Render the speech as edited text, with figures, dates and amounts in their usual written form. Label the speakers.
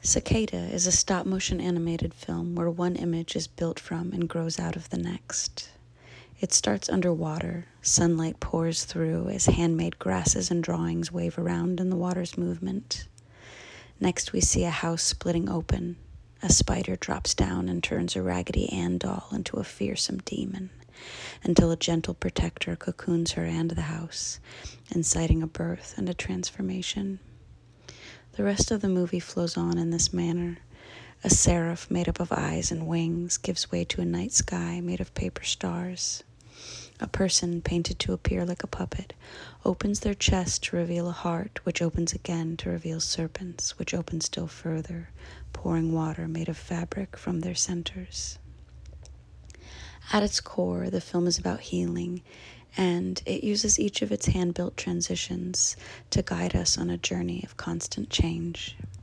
Speaker 1: Cicada is a stop-motion animated film where one image is built from and grows out of the next. It starts underwater. Sunlight pours through as handmade grasses and drawings wave around in the water's movement. Next, we see a house splitting open. A spider drops down and turns a Raggedy Ann doll into a fearsome demon, until a gentle protector cocoons her and the house, inciting a birth and a transformation. The rest of the movie flows on in this manner. A seraph made up of eyes and wings gives way to a night sky made of paper stars. A person painted to appear like a puppet opens their chest to reveal a heart, which opens again to reveal serpents, which open still further, pouring water made of fabric from their centers. At its core, the film is about healing, and it uses each of its hand-built transitions to guide us on a journey of constant change.